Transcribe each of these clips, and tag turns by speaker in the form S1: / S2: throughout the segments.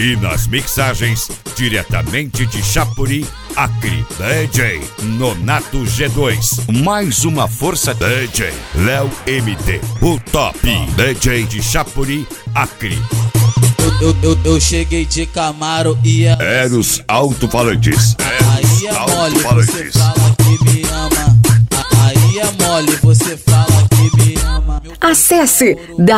S1: E nas mixagens, diretamente de Chapuri, Acre, DJ Nonato G2. Mais uma força, DJ Léo MD, o top DJ de Chapuri, Acre.
S2: Eu cheguei de Camaro e
S1: Eros Alto-Falantes.
S2: Aí é mole, você fala que me ama. Aí é mole, você fala que me ama.
S3: Acesse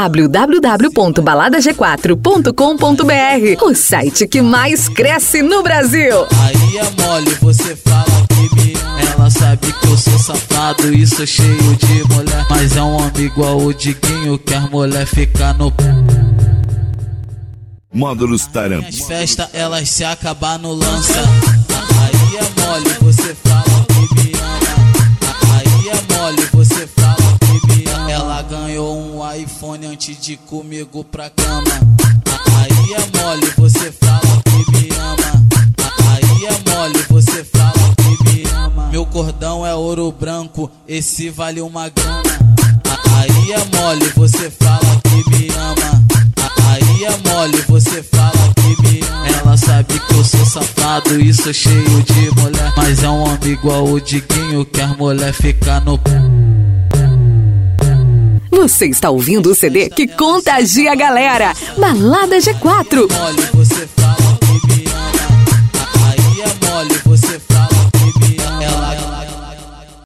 S3: www.baladag4.com.br, o site que mais cresce no Brasil.
S2: Aí é mole, você fala que me ama. Ela sabe que eu sou safado e sou cheio de mulher, mas é um homem igual o Diguinho que as mulher fica no...
S1: Módulos Tarampo.
S2: As festas elas se acabar no lança. Aí é mole, você fala que me ama. Aí é mole, você fala que me ama. Ela ganhou um iPhone antes de ir comigo pra cama. Aí é mole, você fala que me ama. Aí é mole, você fala que me ama. Meu cordão é ouro branco, esse vale uma grana. Aí é mole, você fala que me ama. Aí é mole, você fala que me ama. Ela sabe que eu sou safado e sou cheio de mulher, mas é um homem igual o Diguinho que as mulher fica no...
S3: Você está ouvindo o CD que contagia a galera. Balada G4.
S2: Mole, você fala